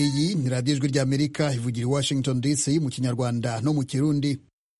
iyi ni radiyo ijwi ry'Amerika ivugira i Washington DC mu kinyarwanda no mu kirundi.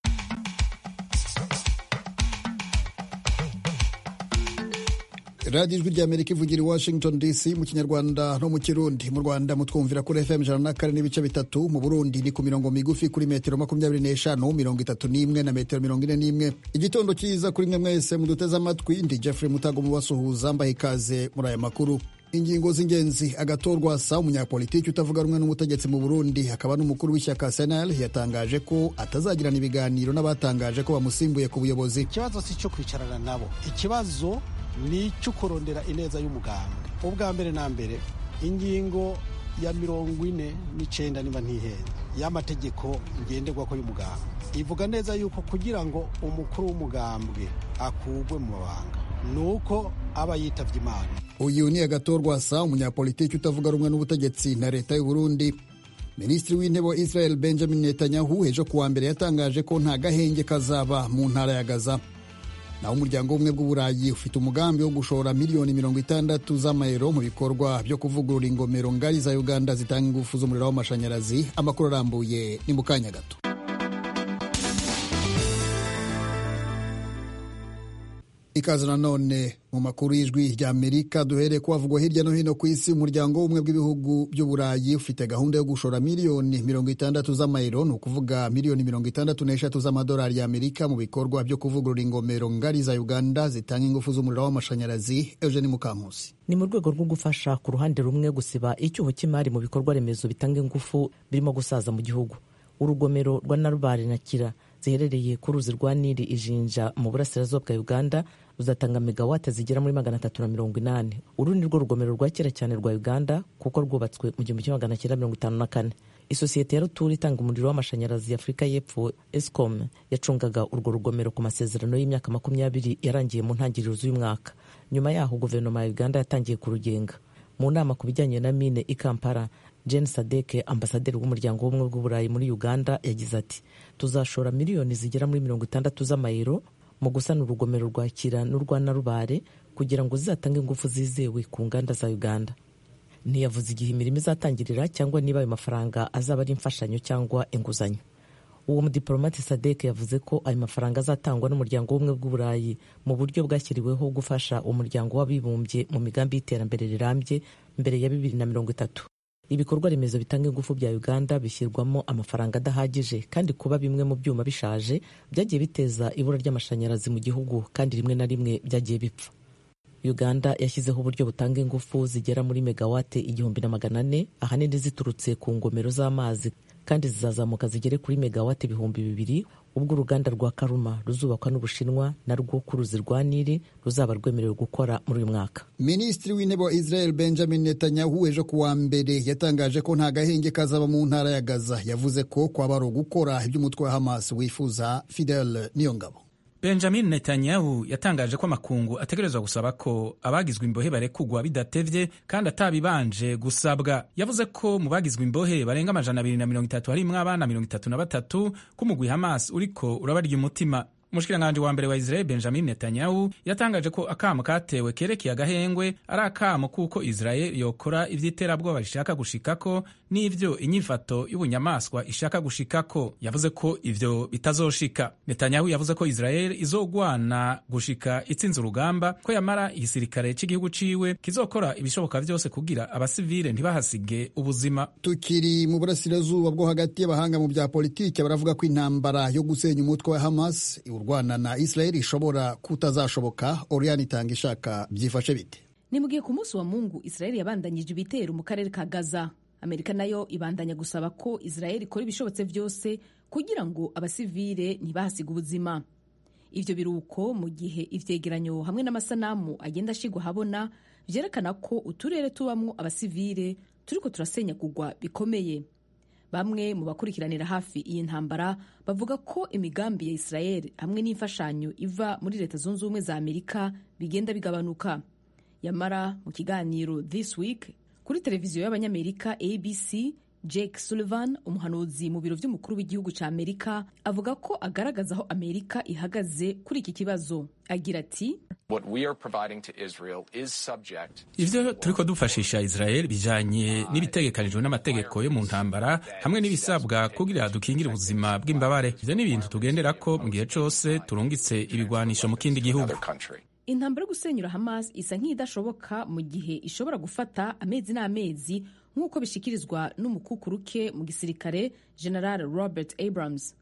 radiyo ijwi ry'Amerika ivugira i Washington DC mu kinyarwanda no mu kirundi. Mu Rwanda mutwumvira kuri FM 104.3, mu Burundi ni ku mirongo migufi kuri metero 25, 31 na metero 41. Igitondo cyiza kuri mwe mwese muduteze amatwi. Ndi Jeffrey Mutago mubasuhuza mbaha ikaze muri aya makuru. Ingingo z'ingenzi: agatorwa sa umunyapolitiki utavuga rumwe n'umutegetsi mu Burundi akaba n'umukuru w'ishyaka CNL yatangaje ko atazagirana ibiganiro n'abatangaje ko bamusimbuye ku buyobozi. Ikibazo si cyo kwicarana nabo, ikibazo ni cyo kurondera ineza y'umugambwe. Ubwa mbere na mbere ingingo ya 49 niba ntihenze y'amategeko ngenderwako y'umugambwe ivuga neza yuko kugira ngo umukuru w'umugambwe akugwe mu mabanga nuko aba yitavye Imana. Uyu ni agatorwa sa umunyapolitiki utavuga rumwe n'ubutegetsi na leta y'u Burundi. Minisitiri w'intebe Israel Benjamin Netanyahu ejo kuwa mbere yatangaje ko nta gahenge kazaba mu ntara ya Gaza. Naho umuryango w'ubumwe bw'Uburayi ufite umugambi wo gushora miliyoni 60 z'amayero mu bikorwa byo kuvugurura ingomero ngari za Uganda zitanga ingufu z'umuriro w'amashanyarazi. Amakuru arambuye ni mu kanya gato. Ikaze nanone mu makuru y'ijwi ry'Amerika, duhereye ko havugwa hirya no hino ku isi. Umuryango w'ubumwe bw'ibihugu by'Uburayi ufite gahunda yo gushora miliyoni 60 z'amayero, ni ukuvuga miliyoni 63 z'amadolari y'Amerika mu bikorwa byo kuvugurura ingomero ngari za Uganda zitanga ingufu z'umuriro w'amashanyarazi. Eugene Mukankusi. Ni mu rwego rwo gufasha ku ruhande rumwe gusiba icyuho cy'imari mu bikorwa remezo bitanga ingufu birimo gusaza mu gihugu. Urugomero rwa Narubare na Kira ziherereye ku ruzi rwa Nili Ijinja mu burasirazuba bwa Uganda ruzatanga megawate zigera muri 380. Uru ni rwo rugomero rwa kera cyane rwa Uganda kuko rwubatswe mu 1954. Isosiyete ya Ruturi itanga umuriro w'amashanyarazi ya Afurika y'Epfo Eskom yacungaga urwo rugomero ku masezerano y'imyaka 20 yarangiye mu ntangiriro z'uyu mwaka. Nyuma yaho guverinoma ya Uganda yatangiye kurugenga. Mu nama ku bijyanye na mine i Kampala, Jen Sadeke, ambasaderi w'umuryango w'ubumwe bw'Uburayi muri Uganda, yagize ati: tuzashora miliyoni zigera muri 60 z'amayero mu gusana urugomero rwa Kira n'urwa Narubare kugira ngo zizatange ingufu zizewe ku nganda za Uganda. Ntiyavuze igihe imirimo izatangirira cyangwa niba ayo mafaranga azaba ari imfashanyo cyangwa inguzanyo. Uwo mudiplomate Sadeke yavuze ko ayo mafaranga azatangwa n'umuryango w'ubumwe bw'Uburayi mu buryo bwashyiriweho gufasha umuryango w'abibumbye mu migambi y'iterambere rirambye mbere ya 2030. Ibikorwa remezo bitanga ingufu bya Uganda bishyirwamo amafaranga adahagije, kandi kuba bimwe mu byuma bishaje byagiye biteza ibura ry'amashanyarazi mu gihugu, kandi rimwe na rimwe byagiye bipfa. Uganda yashyizeho uburyo butanga ingufu zigera muri megawate 1400, ahanini ziturutse ku ngomero z'amazi, kandi zizazamuka zigere kuri megawate 2000 ubwo uruganda rwa Karuma ruzubakwa n'Ubushinwa narwo ku ruzi rwa Nili ruzaba rwemerewe gukora muri uyu mwaka. Minisitiri w'intebe wa Israel Benjamin Netanyahu ejo kuwa mbere yatangaje ko nta gahenge kazaba mu ntara ya Gaza. Yavuze ko kwaba ari ugukora iby'umutwe wa Hamas wifuza. Fidel Niyongabo. Benjamin Netanyahu yatangaje ko amakungu ategerezwa gusaba ko abagizwe imbohe barekugwa bidatevye kandi atabibanje gusabwa. Yavuze ko mu bagizwe imbohe barenga 230 harimwo abana 33 k'umugwi Hamas uriko urabarya umutima. Umushikiranganji wa mbere wa Israel Benjamin Netanyahu yatangaje ko akamo katewe kerekeye agahengwe ari akamo kuko Israel yokora ivy'iterabwoba ishaka gushikako n'ivyo inyifato y'ubunyamaswa ishaka gushikako. Yavuze ko ivyo bitazoshika. Netanyahu yavuze ko Israel izogwana gushika itsinze urugamba, ko yamara igisirikare cy'igihugu ciwe kizokora ibishoboka vyose kugira abasivile ntibahasige ubuzima. Tukiri mu burasirazuba bwo hagati y'abahanga mu bya politiki baravuga ko intambara yo gusenya umutwe wa Hamas urwana na Israel ishobora kutazashoboka. Oriane itanga ishaka byifashe bite? Ni mugiye ku munsi wa Mungu Israel yabandanyije ibitero mu karere ka Gaza. Amerika nayo ibandanya gusaba ko Israel ikora ibishobotse byose kugira ngo abasivile ntibahasiga ubuzima. Ivyo biruko mu gihe ivyegeranyo hamwe n'amasanamu agenda ashigwa habona vyerekana ko uturere tubamwo abasivile turiko turasenya kugwa bikomeye. Bamwe mu bakurikiranira hafi iyi ntambara bavuga ko imigambi ya Israel hamwe n'imfashanyo iva muri Leta Zunze Ubumwe za Amerika bigenda bigabanuka. Yamara mu kiganiro This Week kuri televiziyo y'abanyamerika ABC, Jake Sullivan, umuhanuzi mu biro vy'umukuru w'igihugu ca Amerika, avuga ko agaragaza aho Amerika ihagaze kuri iki kibazo. Agira ati, ivyo turiko dufashisha Israel bijanye n'ibitegekanijwe n'amategeko yo mu ntambara hamwe n'ibisabwa kugira dukingire ubuzima bw'imbabare. Ivyo ni ibintu tugenderako mu gihe cose turungitse ibigwanisho mu kindi gihugu. Intambara yo gusenyura Hamas isa nk'idashoboka mu gihe ishobora gufata amezi n'amezi nk'uko bishikirizwa n'umukukuruke mu gisirikare General Robert Abrams.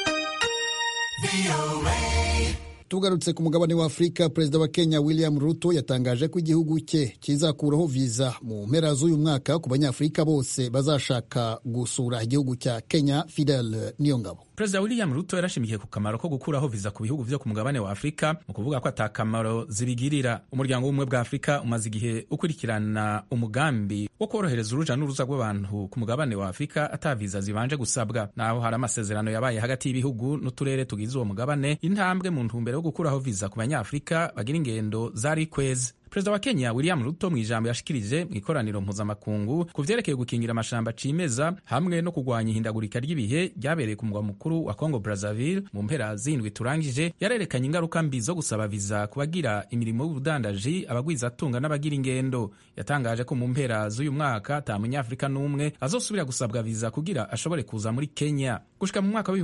Tugarutse ku mugabane wa Afurika, perezida wa Kenya William Ruto yatangaje ko igihugu cye kizakuraho viza mu mpera z'uyu mwaka ku banyafurika bose bazashaka gusura igihugu cya Kenya. Fidel Niyongabo. Perezida William Ruto yarashimikiye ku kamaro ko gukuraho viza ku bihugu vyo ku mugabane wa Afurika mu kuvuga ko atakamaro zibigirira. Umuryango w'ubumwe bwa Afurika umaze igihe ukurikirana umugambi wo korohereza uruja n'uruza rw'abantu ku mugabane wa Afurika ata viza zibanje gusabwa. Naho hari amasezerano yabaye hagati y'ibihugu n'uturere tugize uwo mugabane, intambwe mu ntumbero yo gukuraho viza ku banyafurika bagira ingendo zari kwezi. Perezida wa Kenya William Ruto mu ijambo yashikirije mu ikoraniro mpuzamakungu ku vyerekeye gukingira amashamba cimeza hamwe no kugwanya ihindagurika ry'ibihe ryabereye ku mugwa mukuru wa Congo Brazzaville mu mpera z'indwi turangije, yarerekanye ingaruka mbi zo gusaba viza kubagira imirimo y'ubudandaji, abagwizatunga n'abagira ingendo. Yatangaje ko mu mpera z'uyu mwaka ata munyafurika n'umwe azosubira gusabwa viza kugira ashobore kuza muri Kenya. Gushika mu mwaka wa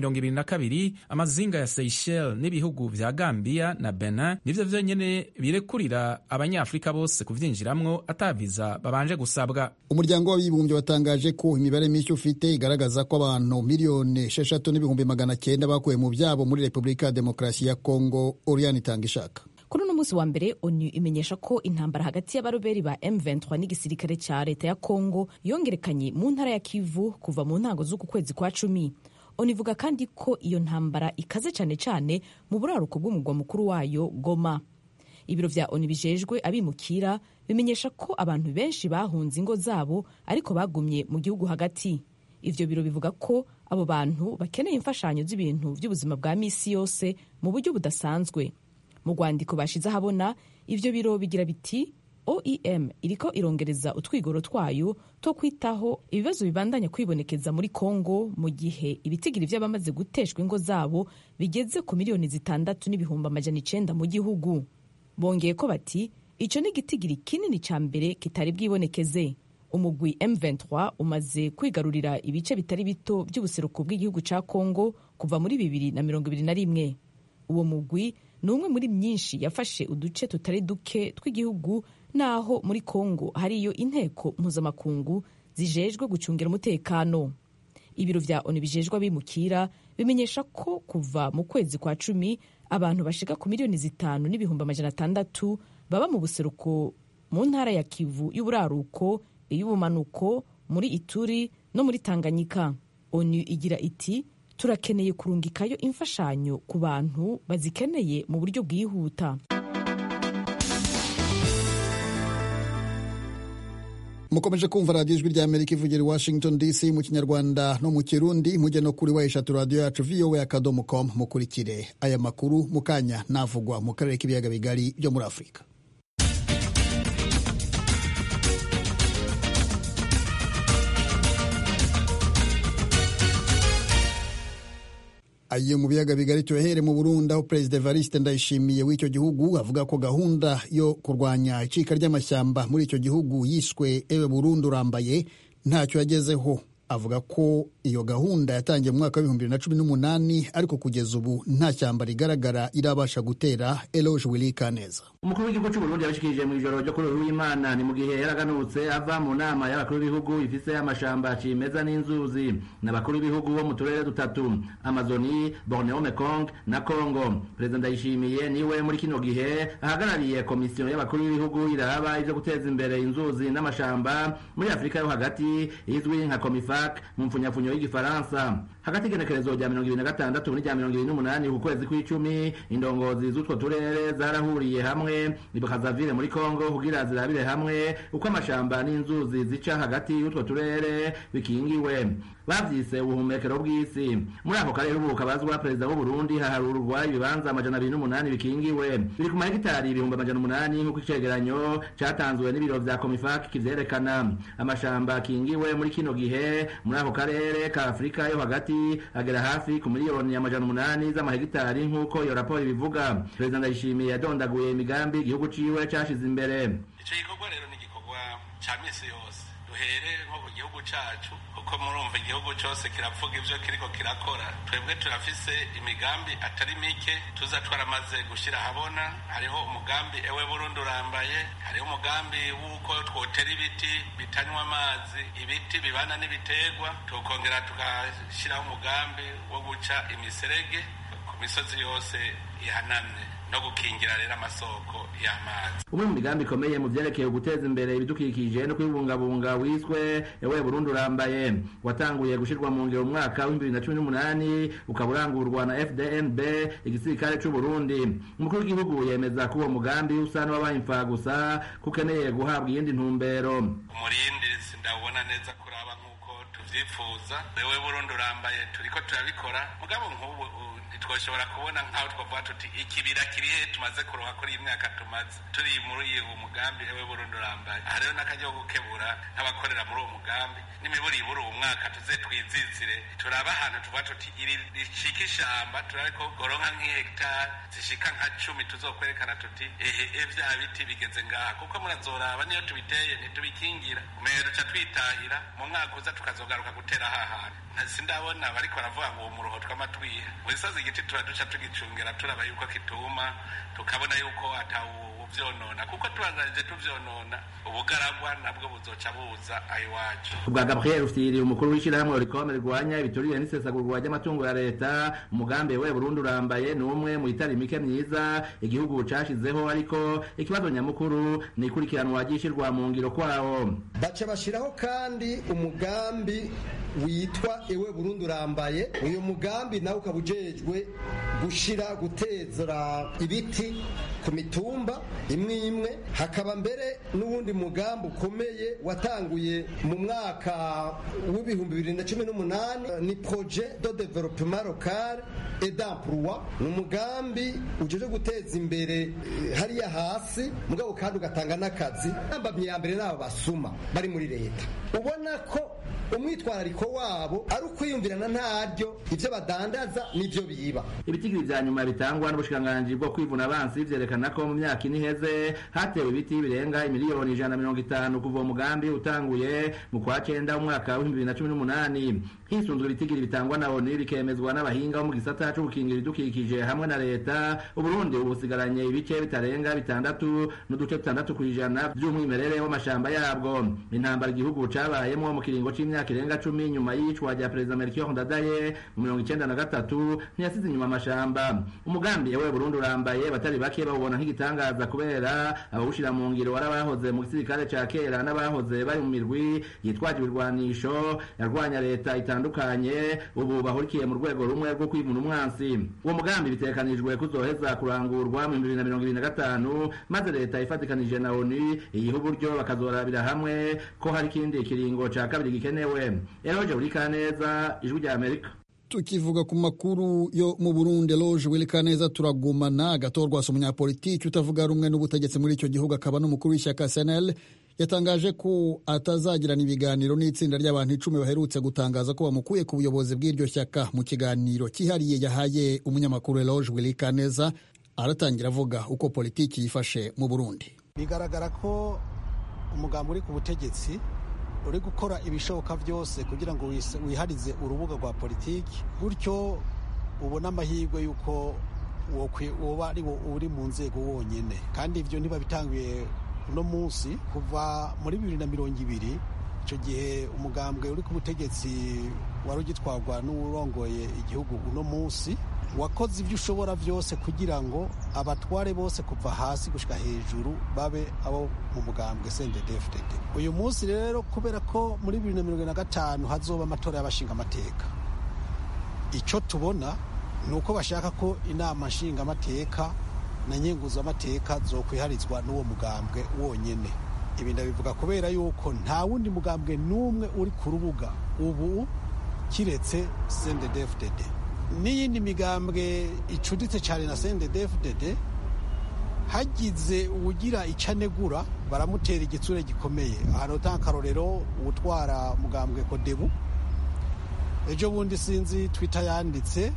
2022 amazinga ya Seychelles n'ibihugu vya Gambia na Benin nivyo vyonyene birekurira abanyafurika bose kuvyinjiramwo ataviza babanje gusabwa. Umuryango w'abibumbye watangaje ko imibare mishya ufite igaragaza ko abantu miliyoni 6,900,000 bakuwe mu byabo muri Repubulika ya Demokarasi ya Kongo. Oriane Itangishaka. Kuri uno munsi wa mbere, ONU imenyesha ko intambara hagati y'abaroberi ba M23 n'igisirikare ca leta ya Kongo yongerekanye mu ntara ya Kivu kuva mu ntango z'uku kwezi kwa 10. ONU ivuga kandi ko iyo ntambara ikaze cane cane mu buraruko bw'umugwa mukuru wayo Goma. Ibiro vya ONU bijejwe abimukira bimenyesha ko abantu benshi bahunze ingo zabo ariko bagumye mu gihugu hagati. Ivyo biro bivuga ko abo bantu bakeneye imfashanyo z'ibintu by'ubuzima bwa misi yose mu buryo budasanzwe. Mu rwandiko bashize ahabona, ivyo biro bigira biti OIM iriko irongereza utwigoro twayo to kwitaho ibibazo bibandanya kwibonekeza muri Kongo mu gihe ibitigiri vy'abamaze guteshwa ingo zabo bigeze ku miliyoni 6,900,000 mu gihugu. Bongeye ko bati ico ni igitigiri kinini ca mbere kitari bwibonekeze. Umugwi M23 umaze kwigarurira ibice bitari bito by'ubuseruko bw'igihugu ca Kongo kuva muri 2021. Uwo mugwi ni umwe muri myinshi yafashe uduce tutari duke tw'igihugu, naho muri Kongo hariyo inteko mpuzamakungu zijejwe gucungira umutekano. Ibiro vya ONU bijejwe abimukira bimenyesha ko kuva mu kwezi kwa 10 abantu bashika ku miliyoni 5,600,000 baba mu buseruko mu ntara ya Kivu y'uburaruko, iy'ubumanuko, muri Ituri no muri Tanganyika. ONU igira iti turakeneye kurungikayo imfashanyo ku bantu bazikeneye mu buryo bwihuta. Mukomeje kumva radiyo ijwi rya Amerika ivugira i Washington DC mu Kinyarwanda no mu Kirundi. Mujye no kuri eshatu radiyo yacu voa.com mukurikire aya makuru mu kanya navugwa mu karere k'ibiyaga bigari byo muri Afurika. Ayo mu biyaga bigari tuhere mu Burundi, aho Perezida Evariste Ndayishimiye w'icyo gihugu avuga ko gahunda yo kurwanya icika ry'amashyamba muri icyo gihugu yiswe Ewe Burundi urambaye ntacyo yagezeho. Avuga ko iyo gahunda yatangiye mu mwaka wa 2018 ariko kugeza ubu nta shyamba rigaragara irabasha gutera. Eloge Willy Kaneza. Umukuru w'igihugu cy'u Burundi yabishikirije mu ijoro ryo kuri uw'Imana ni mu gihe yaraganutse ava mu nama y'abakuru b'ibihugu ifise amashamba cimeza n'inzuzi n'abakuru b'ibihugu bo mu turere dutatu Amazoni, Borneo, Mekong na Congo. Perezida Ndayishimiye niwe muri kino gihe ahagarariye komisiyo y'abakuru b'ibihugu iraba ivyo guteza imbere inzuzi n'amashamba muri Afrika yo hagati izwi nka Comifa mu mfunyafunyo y'igifaransa. Hagati igenekerezo rya 2026 muri rya 2028 ku kwezi kw'icumi, indongozi z'utwo turere zarahuriye hamwe i Brazzaville muri Congo kugira zirabire hamwe uko amashamba n'inzuzi zica hagati y'utwo turere bikingiwe. bavyise ubuhumekero bw'isi. Muri ako karere ubu kabazwa perezida w'u Burundi haharurwa ibibanza 208 bikingiwe biri ku mahegitari 800 nk'uko icegeranyo catanzwe n'ibiro vya Komifak kivyerekana. Amashamba akingiwe muri kino gihe muri ako karere ka Afrika yo hagati agera hafi ku miliyoni 800 z'amahegitari nk'uko iyo raporo ibivuga. Perezida Ndayishimiye yadondaguye imigambi igihugu ciwe cashize imbere. Ico gikorwa rero ni igikorwa ca misi yose, duhere nko ku gihugu cacu kuko murumva igihugu cyose kiravuga ivyo kiriko kirakora. Twebwe turafise imigambi atari mike tuza twaramaze gushira habona. Hariho umugambi ewe Burundi urambaye, hariho umugambi w'uko twotera ibiti bitanywa amazi, ibiti bibana n'ibiterwa, tukongera tukashiraho umugambi wo guca imiserege ku misozi yose ihanamye no gukingira rero amasoko y'amazi. Umwe mu migambi ikomeye mu vyerekeye guteza imbere ibidukikije no kwibungabunga wiswe ewe Burundi urambaye, watanguye gushirwa mu ngiro mu mwaka wa 2018 ukaburangurwa na FDNB igisirikare c'u Burundi. Umukuru w'igihugu yemeza ko uwo mugambi usa n'uwabaye imfa gusa kukeneye guhabwa iyindi ntumbero. Umurindi sindabona neza kuraba nk'uko tuvyifuza. Ewe Burundi urambaye turiko turabikora mugabo nk'ubu ntitwoshobora kubona nk'aho twavuga tuti ikibira kirihe tumaze kuroha kuri iyi myaka tumaze turi muri uyu mugambi ewe Burundi urambaye. Aha rero n'akaryo ko gukebura nk'abakorera muri uwo mugambi n'imiburi ibura uwo mwaka tuze twizizire turaba ahantu tuvuga tuti iri ricika ishamba turabe ko goronka nk'ihegitari zishika nka 10 tuzokwerekana tuti vya biti bigeze ngaha kuko murazoraba niyo tubiteye ntitubikingira umeye duca twitahira mu mwaka uza tukazogaruka gutera hahantu. Sindabona bariko baravuga ngo umuruho tw'amatwiha wisaza igiti turaduca tugicungera turaba yuko kituma tukabona yuko atawuvyonona kuko tubanganije tuvyonona ubugaragwa nabwo buzoca buza ayiwacu. Ubwa Gabriel Rufyiri umukuru w'ishirahamwe rikomeye rwanya ibiturire n'isesagurwa ry'amatungo ya leta, umugambi we Burundi urambaye ni umwe mu itari mike myiza igihugu cashizeho, ariko ikibazo nyamukuru ni ikurikiranwa ryishirwa mu ngiro kwawo. Baca bashiraho kandi umugambi witwa ewe Burundi urambaye. Uyu mugambi nawe ukabujejwe gutezera ibiti ku mitumba imwe imwe. Hakaba mbere n'ubundi mugambi ukomeye watanguye mu mwaka w'ibihumbi 2018 ni projet de développement local et d'emploi. Ni umugambi ujeje guteza imbere hariya hasi mugabo kandi ugatanga n'akazi. Ambamye ya mbere nabo basuma bari muri leta, ubona ko umwitwarariko wabo ari ukwiyumvirana ntaryo ivyo badandaza n'ivyo biba. Ibitigiri vya nyuma bitangwa n'ubushikiranganji bwo kwivuna abansi vyerekana ko mu myaka iniheze hatewe ibiti birenga miliyoni 150 kuva umugambi utanguye mu kwa 9 umwaka wa 2018. Hisunzwe ibitigiri bitangwa na ONU bikemezwa n'abahinga bo mu gisata cyo gukingira ibidukikije hamwe na leta, Uburundi ubusigaranye ibice bitarenga 6 n'uduce 6% by'umwimerere w'amashamba yabwo. Intambara igihugu cabayemo mu kiringo c'imyaka irenga 10 nyuma y'icwa rya Perezida Melchior Ndadaye mu 1993 ntiyasize inyuma amashamba. Umugambi ewe Burundi urambaye batari bake bawubona nk'igitangaza kubera abawushira mu ngiro warabahoze mu gisirikare ca kera n'abahoze bari mu mirwi yitwaje ibirwanisho yarwanya leta itandukanye, ubu bahurikiye mu rwego rumwe rwo kwivuna umwansi. Uwo mugambi bitekanijwe kuzoheza kurangurwa mu 2025 maze leta ifatikanije na ONU iyiha uburyo bakazorabira hamwe ko hari ikindi kiringo ca kabiri gikenewe. Eroje Urikaneza, Ijwi rya Amerika. Tukivuga ku makuru yo mu Burundi, Eloge Wilikaneza turagumana. Gatorwa umunyapolitiki utavuga rumwe n'ubutegetsi muri icyo gihugu akaba n'umukuru w'ishyaka SNL yatangaje ko atazagirana ibiganiro n'itsinda ry'abantu 10 baherutse gutangaza ko bamukuye ku buyobozi bw'iryo shyaka. Mu kiganiro cyihariye yahaye umunyamakuru Eloge Wilikaneza aratangira avuga uko politiki yifashe mu Burundi. Bigaragara ko umugambi uri ku butegetsi uri gukora ibishoboka byose kugira ngo wiharize urubuga rwa politiki, gutyo ubona amahirwe y'uko woba ari uri mu nzego wonyine. Kandi ibyo ntibabitanguye uno munsi, kuva muri 2020 icyo gihe umugambwe uri ku butegetsi wari ugitwarwa n'urongoye igihugu uno munsi wakoze ibyo ushobora byose kugira ngo abatware bose kuva hasi gushika hejuru babe abo mu mugambwe CNDD-FDD. Uyu munsi rero kubera ko muri 2025 hazoba amatora y'abashinga amateka, icyo tubona ni uko bashaka ko inama nshinga amateka na nyenguzo amateka zokwiharizwa n'uwo mugambwe wonyene. Ibi ndabivuga kubera yuko nta wundi mugambwe n'umwe uri ku rubuga ubu kiretse CNDD-FDD n'iyindi migambwe icuditse cyane na CNDD-FDD hagize uwugira icanegura baramutera igitsure gikomeye. Ahantu tankarorero utwara mugambwe Kodebu ejo bundi sinzi Twitter yanditse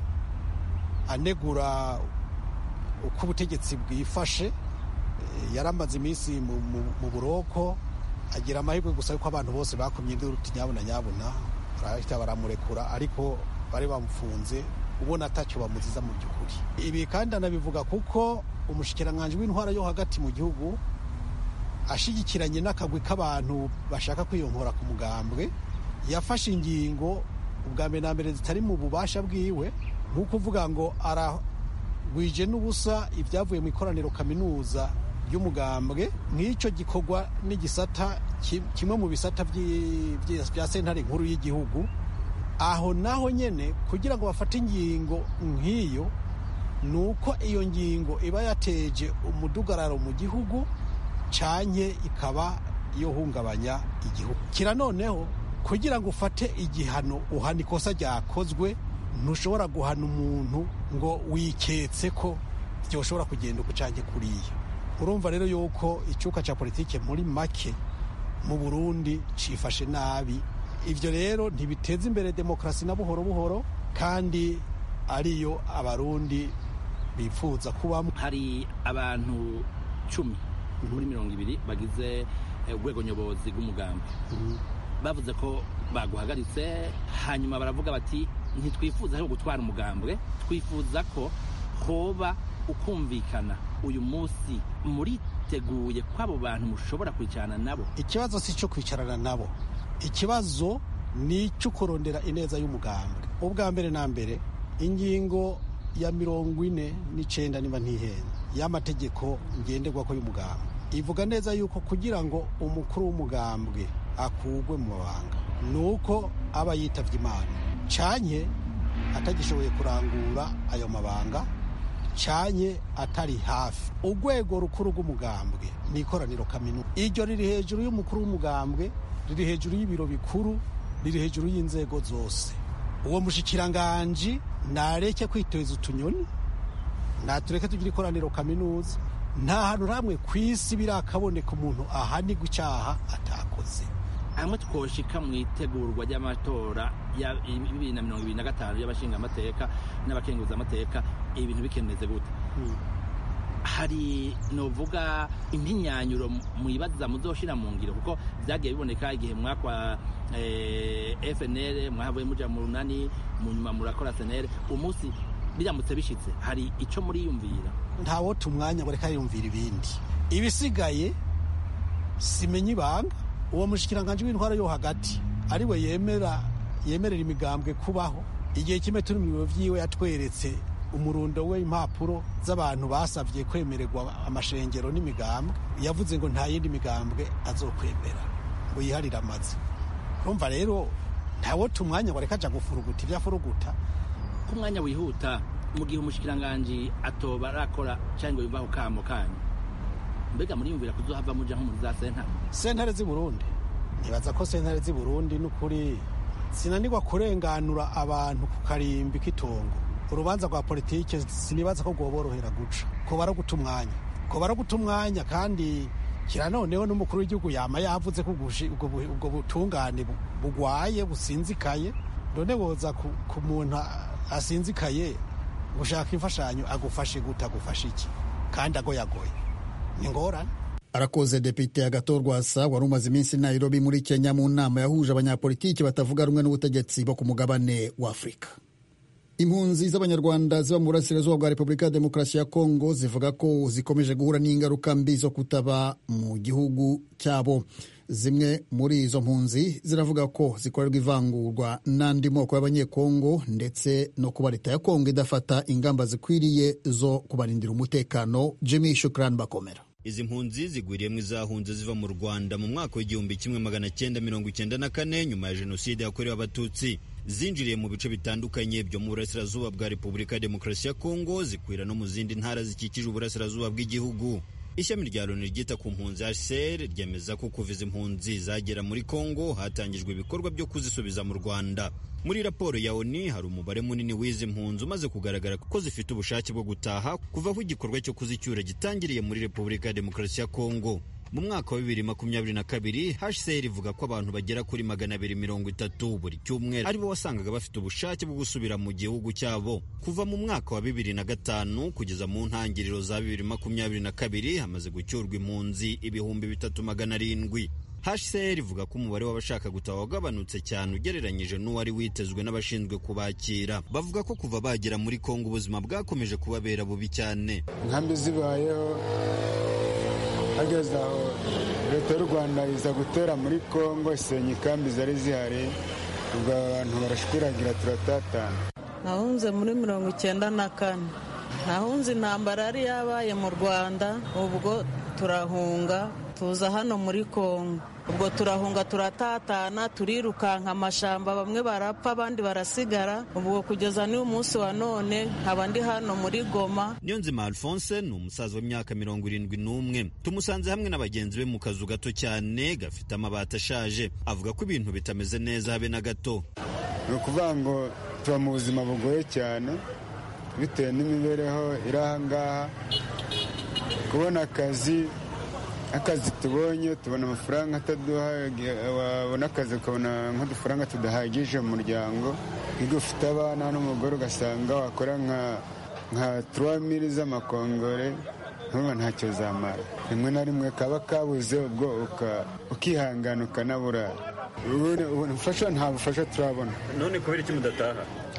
anegura uko ubutegetsi bwifashe, yaramaze iminsi mu buroko, agira amahirwe gusa yuko abantu bose bakumye induru nyabuna barahita baramurekura, ariko bari bamufunze ubona atacyo bamuziza mu by'ukuri. Ibi kandi anabivuga kuko umushikiranganji w'intwara yo hagati mu gihugu ashigikiranye n'akagwi k'abantu bashaka kwiyonkora ku mugambwe yafashe ingingo ubwa mbere na mbere zitari mu bubasha bwiwe, nk'uko uvuga ngo aragwije n'ubusa ibyavuye mu ikoraniro kaminuza ry'umugambwe. Nk'icyo gikorwa n'igisata kimwe mu bisata bya sentare nkuru y'igihugu. Aho naho nyene kugira ngo bafate ingingo nk'iyo, nuko iyo ngingo iba yateje umudugararo mu gihugu canke ikaba yohungabanya igihugu. Kira noneho kugira ngo ufate igihano uhana ikosa ryakozwe, ntushobora guhana umuntu ngo wiketse ko byoshobora kugenda uko canke kuriya. Urumva rero yuko icuka ca politike muri make mu Burundi cifashe nabi. Ivyo rero ntibiteza imbere demokrasi na buhoro buhoro, kandi ariyo abarundi bifuza kubamo. Hari abantu 10 muri 20 bagize urwego nyobozi rw'umugambi bavuze ko baguhagaritse, hanyuma baravuga bati ntitwifuza aho gutwara umugambwe, twifuza ko hoba ukumvikana. Uyu munsi muriteguye ko abo bantu mushobora kwicarana nabo? Ikibazo si cyo kwicarana nabo, ikibazo ni cyo kurondera ineza y'umugambwe. Ubwa mbere na mbere ingingo ya 49 niba ntihenze y'amategeko ngenderwako y'umugambwe ivuga neza yuko kugira ngo umukuru w'umugambwe akugwe mu mabanga nuko aba yitavye Imana canye atagishoboye kurangura ayo mabanga, canye atari hafi. Urwego rukuru rw'umugambwe ni ikoraniro kaminuza. Iryo riri hejuru y'umukuru w'umugambwe, riri hejuru y'ibiro bikuru, riri hejuru y'inzego zose. Uwo mushikiranganji nareke kwiteza utunyoni, natureke tugira ikoraniro kaminuza. Nta hantu hamwe kw'isi birakaboneka umuntu ahanigwa icyaha atakoze. Hamwe twoshika mu itegurwa ry'amatora ya 2025 y'abashinga amateka n'abakenguza amateka, ibintu bikeneze gute? Hari novuga impinyanyuro muyibaza muzoshira mu ngiro, kuko byagiye biboneka igihe mwakwa FNL mwahavuye muja mu runani, mu nyuma murakora SNL. Umunsi biramutse bishitse, hari ico muriyumvira? Ntawo tumwanya ngo reka yumvira ibindi. Ibisigaye simenye ibanga. Uwo mushikiranganje w'intwara yo hagati ariwe yemerera imigambwe kubaho. Igihe kimwe turi mu biro vyiwe yatweretse umurundo we impapuro z'abantu basavye kwemererwa amashengero n'imigambwe. Yavuze ngo nta yindi migambwe azokwemera ngo yiharira amazi. Urumva rero ntawo tumwanya ngo reka aja gufuruguta ibyafuruguta. Ku mwanya wihuta mu gihe umushikiranganje atoba arakora cyangwa yumvaho kamo kanyu, mbega muriyumvira kuzohava muja nko muri za sentare z'i Burundi? Nibaza ko sentare z'i Burundi n'ukuri sinanirwa kurenganura abantu ku karimbi k'itongo. Urubanza rwa politike sinibaza ko rwoborohera guca, ko baraguta umwanya, kandi kira noneho n'umukuru w'igihugu yama yavuze ko ubwo butungane bugwaye businzikaye. None boza ku muntu asinzikaye gushaka imfashanyo agufashe agufashe iki kandi agoyagoye? Ni ngorane. Arakoze Depite Agathon Rwasa wari umaze iminsi Nairobi muri Kenya mu nama yahuje abanyapolitiki batavuga rumwe n'ubutegetsi bo ku mugabane wa Afurika. Impunzi z'Abanyarwanda ziba mu burasirazuba bwa Repubulika ya Demokarasi ya Kongo zivuga ko zikomeje guhura n'ingaruka mbi zo kutaba mu gihugu cyabo. Zimwe muri izo mpunzi ziravuga ko zikorerwa ivangurwa n'andi moko y'Abanyekongo, ndetse no kuba leta ya Kongo idafata ingamba zikwiriye zo kubarindira umutekano. Jimmy Shukran Bakomera. Izi mpunzi zigwiriyemo izahunze ziva mu Rwanda mu mwaka w'1994 nyuma ya jenoside yakorewe Abatutsi. Zinjiriye mu bice bitandukanye byo mu burasirazuba bwa Repubulika ya Demokarasi ya Kongo, zikwira no mu zindi ntara zikikije uburasirazuba bw'igihugu. ishami rya Loni ryita ku mpunzi HCR ryemeza ko kuva izi mpunzi zagera muri Kongo hatangijwe ibikorwa byo kuzisubiza mu Rwanda. Muri raporo ya ONU hari umubare munini w'izi mpunzi umaze kugaragara ko zifite ubushake bwo gutaha kuva aho igikorwa cyo kuzicyura gitangiriye muri Repubulika ya Demokarasi ya Kongo. Mu mwaka wa 2022 HCR ivuga ko abantu bagera kuri 230 buri cyumweru aribo wasangaga bafite ubushake bwo gusubira mu gihugu cyabo. Kuva mu mwaka wa 2005 kugeza mu ntangiriro za 2022 hamaze gucyurwa impunzi 3700. HCR ivuga ko umubare w'abashaka gutaha wagabanutse cyane ugereranyije n'uwari witezwe n'abashinzwe kubakira. Bavuga ko kuva bagera muri Kongo ubuzima bwakomeje kubabera bubi cyane. Nkambi zibayeho hageze aho leta y'u Rwanda iza gutera muri Kongo isenya ikambi zari zihari, ubwo abantu barashwiragira turatatana. Nahunze muri 1994, nahunze intambara yari yabaye mu Rwanda, ubwo turahunga tuza hano muri Kongo. Ubwo turahunga turatatana, turirukanka amashamba, bamwe barapfa abandi barasigara. Ubwo kugeza n'uyu munsi wa none nkaba ndi hano muri Goma. Niyonzima Alphonse ni umusaza w'imyaka 71. Tumusanze hamwe n'abagenzi be mu kazu gato cyane gafite amabati ashaje. Avuga ko ibintu bitameze neza habe na gato. Ni ukuvuga ngo tuba mu buzima bugoye cyane bitewe n'imibereho iri aha ngaha. Kubona akazi tubonye tubona amafaranga ataduha, wabona akazi ukabona nk'udufaranga tudahagije mu muryango. Iyo ufite abana n'umugore ugasanga wakora nka 3000 z'amakongore, ntuba ntacyo zamara. Rimwe na rimwe kaba kabuze, ubwo ukihangana ukanabura. Ubufasha nta bufasha turabona. None kubera iki mudataha?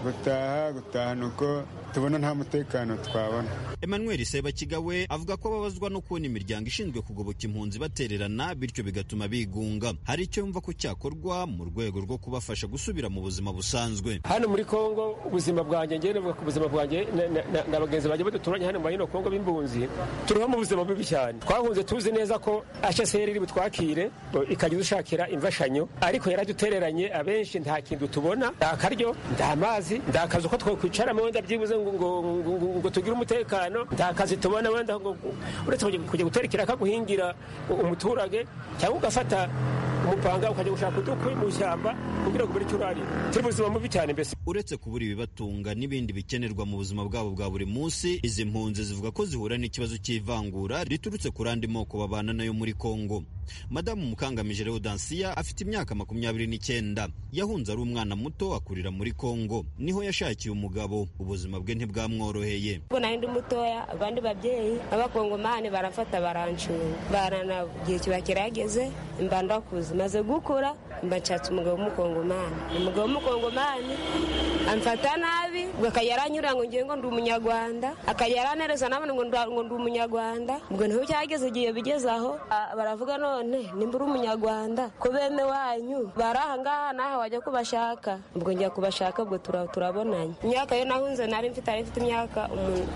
Gutaha nuko tubona nta mutekano twabona. Emmanuel Sebakigawe avuga ko babazwa no kubona imiryango ishinzwe kugoboka impunzi batererana, bityo bigatuma bigunga. Hari icyo yumva ko cyakorwa mu rwego rwo kubafasha gusubira mu buzima busanzwe. Hano muri Kongo ubuzima bwanjye ngene ku buzima bwanjye na bagenzi baje baduturanye hano muri Kongo b'impunzi, turiho mu buzima bubi cyane. Twahunze tuzi neza ko HCR iri butwakire ikajya dushakira imfashanyo, ariko yaradutereranye abenshi nta kintu tubona, nta karyo, nta mazi, nta kazi ko twokwicara mu wenda byibuze ngo tugire umutekano, nta kazi tubona wenda ngo uretse kujya guterekera kaguhingira umuturage cyangwa ugafata umupanga ukajya gushaka udukwi mu ishyamba kugira ngo buri cyurari. Turi buzima mubi cyane mbese. Uretse kubura ibibatunga n'ibindi bikenerwa mu buzima bwabo bwa buri munsi, izi mpunzi zivuga ko zihura n'ikibazo cy'ivangura riturutse ku randi moko babana nayo muri Kongo. Madamu Mukangamije Leodansia afite imyaka 29. Yahunze ari umwana muto akurira muri Kongo. Niho yashakiye umugabo, ubuzima bwe ntibwamworoheye. Ubwo nari ndi mutoya, abandi babyeyi abakongomani barafata barancunga. Barana gihe kiba kirageze imbanda kuza maze gukura mbacatse umugabo w'umukongomani. Umugabo w'umukongomani amfata nabi, akayaranyura ngo ngiye ngo ndi umunyarwanda, akayarantereza nabone ngo ndi umunyarwanda. Ubwo niho cyageze gihe bigezaho baravuga none nimbura umunyarwanda ko bene wanyu barahangaha naho wajya kubashaka. Ubwo njya kubashaka, ubwo turabonanye. Imyaka yo nahunze nari mfite imyaka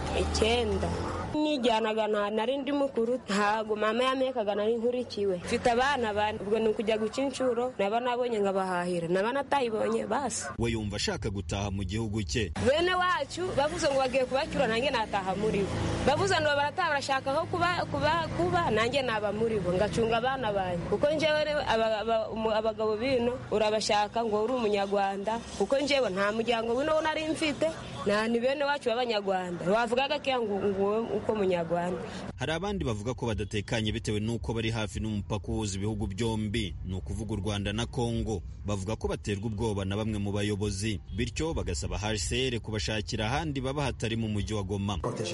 9. Nijyanaga nari ndi mukuru, ntago mama yamekaga nari nkurikiwe. Mfite abana bane, ubwo ni ukujya guca inshuro, naba nabonye ngabahahira, naba natayibonye basi. We yumva ashaka gutaha mu gihugu cye. Bene wacu bavuze ngo bagiye kubacyura, nanjye nataha muri bo. Bavuze ngo barataha barashaka aho kuba nanjye naba muri bo ngacunga abana banjye. Kuko njyewe abagabo bino urabashaka ngo uri umunyarwanda, kuko njyewe nta muryango wino nari mfite, nta ni bene wacu b'abanyarwanda. Wavugaga ngo uko munyarwanda. Hari abandi bavuga ko badatekanye bitewe n'uko bari hafi n'umupaka uhuza ibihugu byombi, ni ukuvuga u Rwanda na Kongo. Bavuga ko baterwa ubwoba na bamwe mu bayobozi, bityo bagasaba HCR kubashakira ahandi baba hatari mu mujyi wa Goma.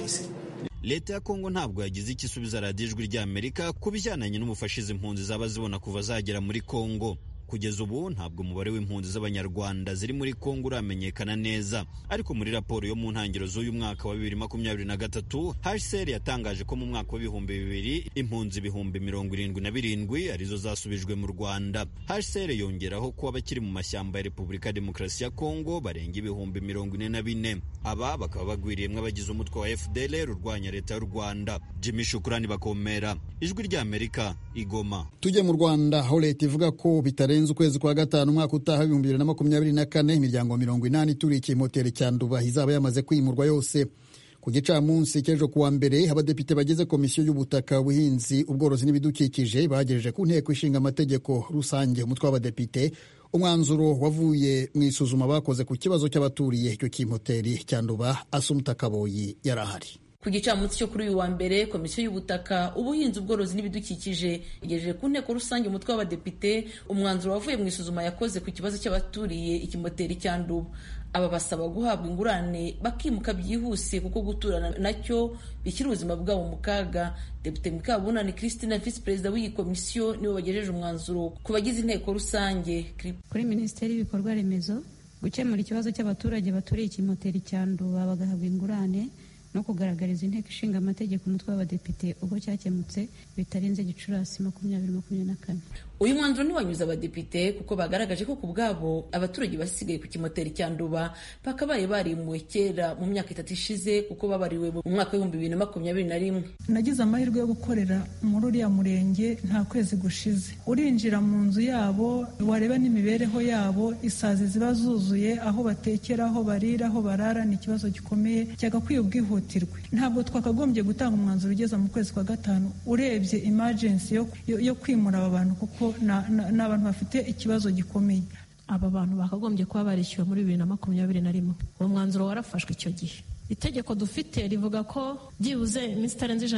Leta ya Kongo ntabwo yagize ikisubiza radiyo Ijwi ry'Amerika ku bijyananye n'ubufasha izi mpunzi zaba zibona kuva zagera muri Kongo. Kugeza ubu ntabwo umubare w'impunzi z'abanyarwanda ziri muri Kongo uramenyekana neza, ariko muri raporo yo mu ntangiriro z'uyu mwaka wa 2023 HCR yatangaje ko mu mwaka wa 2000 impunzi 77,000 arizo zasubijwe mu Rwanda. HCR yongeraho ko abakiri mu mashyamba ya Repubulika ya Demokarasi ya Kongo barenga 44,000. Aba bakaba bagwiriyemwe abagize umutwe wa FDLR urwanya leta y'u Rwanda. Jimmy Shukrani Bakomera, Ijwi ry'Amerika, Igoma. Tujye mu Rwanda aho leta ivuga ko bitarenze ukwezi kwa gatanu umwaka utaha 2024 imiryango 80 iturikiye moteri cya Nduba izaba yamaze kwimurwa yose. ku gicamunsi cy'ejo kuwa mbere abadepite bagize komisiyo y'ubutaka, ubuhinzi, ubworozi n'ibidukikije bagejeje ku nteko ishinga amategeko rusange umutwe w'abadepite umwanzuro wavuye mu isuzuma bakoze ku kibazo cy'abaturiye icyo kimoteri cya Nduba. Asumta Kaboyi yari ahari. Ku gicamunsi cyo kuri uyu wa mbere komisiyo y'ubutaka, ubuhinzi, ubworozi n'ibidukikije igejeje ku nteko rusange umutwe w'abadepite umwanzuro wavuye mu isuzuma yakoze ku kibazo cy'abaturiye ikimoteri cya Nduba. Aba basaba guhabwa ingurane bakimuka byihuse kuko guturana nacyo bishyira ubuzima bwabo mu kaga. Depite Mukabunani Christine, visi perezida w'iyi komisiyo, niwe wagejeje umwanzuro ku bagize inteko rusange. Kuri Minisiteri y'Ibikorwa Remezo gukemura ikibazo cy'abaturage baturiye ikimoteri cya Nduba bagahabwa ingurane no kugaragariza inteko ishinga amategeko umutwe w'abadepite ubwo cyakemutse bitarenze Gicurasi 2024. Uyu mwanzuro ntiwanyuze abadepite kuko bagaragaje ko ku bwabo abaturage basigaye ku kimoteri cya Nduba bakabaye barimuwe kera mu myaka 3 ishize kuko babariwe mu mwaka wa 2021. Nagize amahirwe yo gukorera muri uriya murenge nta kwezi gushize. Urinjira mu nzu yabo wareba n'imibereho yabo, isazi ziba zuzuye, aho batekera, aho barira, aho barara, ni ikibazo gikomeye cyagakwiye ubwihutirwe. Ntabwo twakagombye gutanga umwanzuro ugeza mu kwezi kwa gatanu urebye emergency yo kwimura aba bantu kuko n'abantu bafite ikibazo gikomeye. Aba bantu bakagombye kuba barishyuwe muri 2021. Uwo mwanzuro warafashwe icyo gihe. Itegeko dufite rivuga ko byibuze iminsi itarenze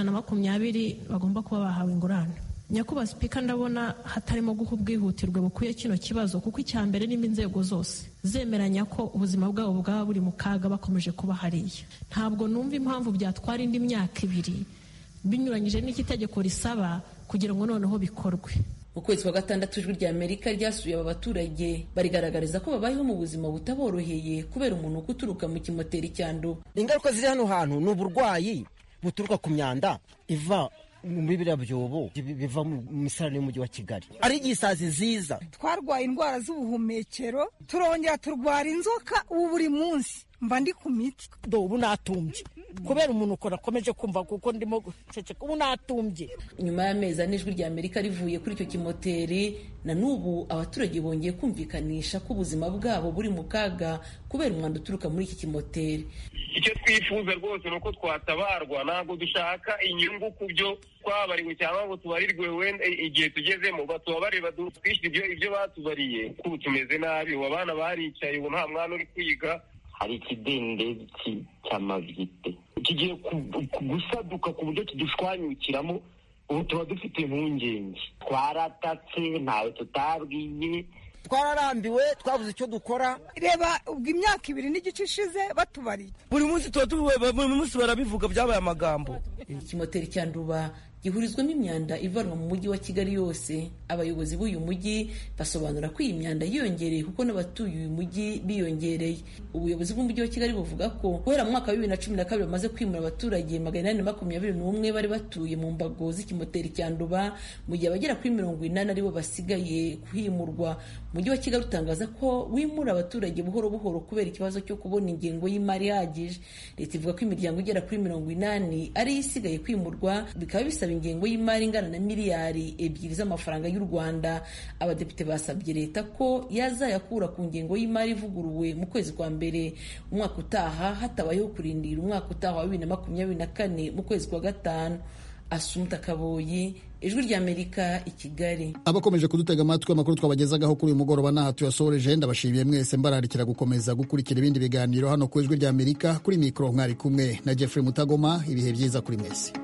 120 bagomba kuba bahawe ingurane. Nyakubahwa Spika, ndabona hatarimo guha ubwihutirwe bukwiye kino kibazo kuko icyambere n'imba inzego zose zemeranya ko ubuzima bwabo bwaba buri mu kaga bakomeje kuba hariya. Ntabwo numva impamvu byatwara indi myaka 2 binyuranyije n'iki tegeko risaba kugira ngo noneho bikorwe. Mu kwezi kwa gatandatu ijwi rya Amerika ryasuye aba baturage barigaragariza ko babayeho mu buzima butaboroheye kubera umuntu uturuka mu kimoteri cya Nduba. Ingaruka ziri hano hantu ni uburwayi buturuka ku myanda iva muri biriya byobo biva mu misarane y'umujyi wa Kigali. Ari igisazi ziza. Twarwaye indwara z'ubuhumekero, turongera turwara inzoka, ubu buri munsi mba ndi ku miti. Ubu natumbye kubera umuntu ukora akomeje kumva kuko ndimo guceceka, ubu natumbye. Nyuma y'amezi ane ijwi rya Amerika rivuye kuri icyo kimoteri, na n'ubu abaturage bongeye kumvikanisha ko ubuzima bwabo buri mu kaga kubera umwanda uturuka muri iki kimoteri. Icyo twifuza rwose ni uko twatabarwa, ntabwo dushaka inyungu ku byo twabariwe cyangwa ngo tubarirwe wenda igihe tugezemo, batubabarire badutwishyure ibyo batubariye. Kuko tumeze nabi, abana baricaye, ubu nta mwana uri kwiga. Hari ikidendezi cy'amavite kigiye gusaduka ku buryo kidushwanyukiramo. Ubu tuba dufite impungenge, twaratatse, ntawe tutabwiye, twararambiwe, twabuze icyo dukora. Reba ubwo imyaka 2 n'igice ishize batubariye, buri munsi buri munsi barabivuga, byabaye amagambo. Ikimoteri cya Nduba gihurizwamo imyanda ivanwa mu mujyi wa Kigali yose. Abayobozi b'uyu mujyi basobanura ko iyi myanda yiyongereye kuko n'abatuye uyu mujyi biyongereye. Ubuyobozi bw'umujyi wa Kigali buvuga ko guhera mu mwaka wa 2012 bamaze kwimura abaturage 821 bari batuye mu mbago z'ikimoteri cya Nduba, mu gihe abagera kuri 80 aribo basigaye kuhimurwa. Umujyi wa Kigali utangaza ko wimura abaturage buhoro buhoro kubera ikibazo cyo kubona ingengo y'imari ihagije. Leta ivuga ko imiryango igera kuri 80 ari isigaye kwimurwa, bikaba bisaba ingengo y'imari ingana na miliyari 2 z'amafaranga y'u Rwanda. Abadepite basabye leta ko yazayakura ku ngengo y'imari ivuguruwe mu kwezi kwa mbere umwaka utaha, hatabayeho kurindira umwaka utaha wa 2024 mu kwezi kwa gatanu. Asumta Kaboyi, ijwi rya Amerika, i Kigali. Abakomeje kudutega amatwi, amakuru twabagezagaho kuri uyu mugoroba naha tuyasoreje. Ndabashimiye mwese, mbararikira gukomeza gukurikira ibindi biganiro hano ku ijwi rya Amerika. Kuri mikoro mwari kumwe na Jeffrey Mutagoma. Ibihe byiza kuri mwese.